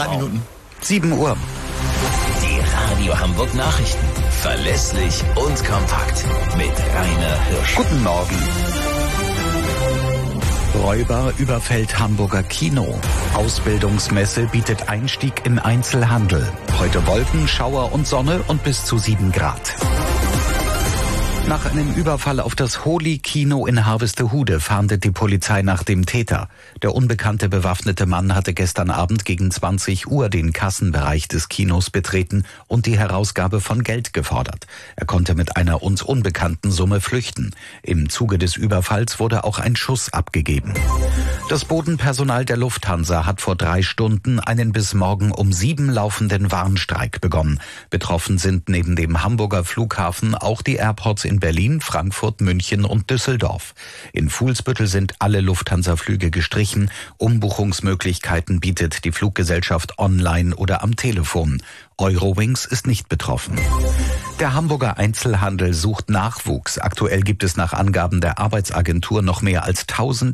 3 Minuten. 7 Uhr. Die Radio Hamburg Nachrichten. Verlässlich und kompakt. Mit Rainer Hirsch. Guten Morgen. Räuber überfällt Hamburger Kino. Ausbildungsmesse bietet Einstieg im Einzelhandel. Heute Wolken, Schauer und Sonne und bis zu 7 Grad. Nach einem Überfall auf das Holi-Kino in Harvestehude fahndet die Polizei nach dem Täter. Der unbekannte bewaffnete Mann hatte gestern Abend gegen 20 Uhr den Kassenbereich des Kinos betreten und die Herausgabe von Geld gefordert. Er konnte mit einer uns unbekannten Summe flüchten. Im Zuge des Überfalls wurde auch ein Schuss abgegeben. Das Bodenpersonal der Lufthansa hat vor 3 Stunden einen bis morgen um 7 laufenden Warnstreik begonnen. Betroffen sind neben dem Hamburger Flughafen auch die Airports in Berlin, Frankfurt, München und Düsseldorf. In Fuhlsbüttel sind alle Lufthansa-Flüge gestrichen. Umbuchungsmöglichkeiten bietet die Fluggesellschaft online oder am Telefon. Eurowings ist nicht betroffen. Der Hamburger Einzelhandel sucht Nachwuchs. Aktuell gibt es nach Angaben der Arbeitsagentur noch mehr als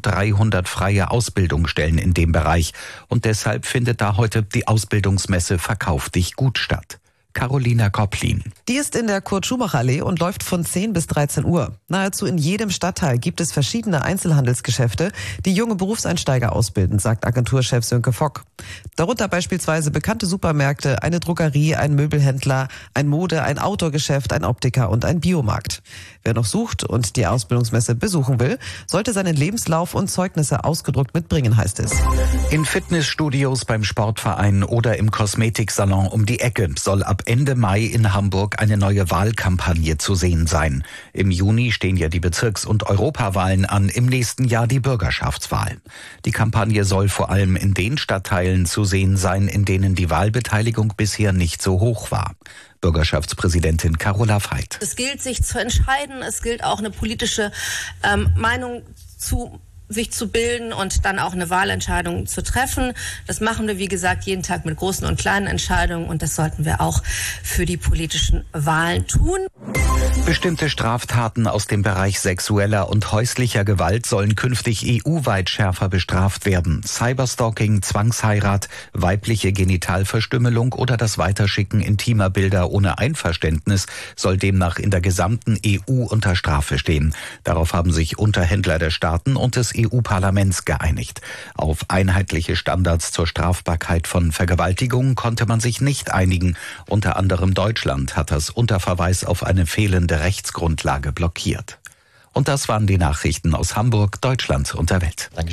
1300 freie Ausbildungsstellen in dem Bereich. Und deshalb findet da heute die Ausbildungsmesse Verkauf dich gut statt. Carolina Kopplin. Die ist in der Kurt-Schumacher-Allee und läuft von 10 bis 13 Uhr. Nahezu in jedem Stadtteil gibt es verschiedene Einzelhandelsgeschäfte, die junge Berufseinsteiger ausbilden, sagt Agenturchef Sönke Fock. Darunter beispielsweise bekannte Supermärkte, eine Druckerie, ein Möbelhändler, ein Mode-, ein Outdoor-Geschäft, ein Optiker und ein Biomarkt. Wer noch sucht und die Ausbildungsmesse besuchen will, sollte seinen Lebenslauf und Zeugnisse ausgedruckt mitbringen, heißt es. In Fitnessstudios, beim Sportverein oder im Kosmetiksalon um die Ecke soll ab Ende Mai in Hamburg eine neue Wahlkampagne zu sehen sein. Im Juni stehen ja die Bezirks- und Europawahlen an, im nächsten Jahr die Bürgerschaftswahl. Die Kampagne soll vor allem in den Stadtteilen zu sehen sein, in denen die Wahlbeteiligung bisher nicht so hoch war. Bürgerschaftspräsidentin Carola Veit. Es gilt, sich zu entscheiden. Es gilt auch eine politische Meinung sich zu bilden und dann auch eine Wahlentscheidung zu treffen. Das machen wir, wie gesagt, jeden Tag mit großen und kleinen Entscheidungen und das sollten wir auch für die politischen Wahlen tun. Bestimmte Straftaten aus dem Bereich sexueller und häuslicher Gewalt sollen künftig EU-weit schärfer bestraft werden. Cyberstalking, Zwangsheirat, weibliche Genitalverstümmelung oder das Weiterschicken intimer Bilder ohne Einverständnis soll demnach in der gesamten EU unter Strafe stehen. Darauf haben sich Unterhändler der Staaten und des EU-Parlaments geeinigt. Auf einheitliche Standards zur Strafbarkeit von Vergewaltigungen konnte man sich nicht einigen. Unter anderem Deutschland hat das unter Verweis auf eine fehlende Rechtsgrundlage blockiert. Und das waren die Nachrichten aus Hamburg, Deutschland und der Welt.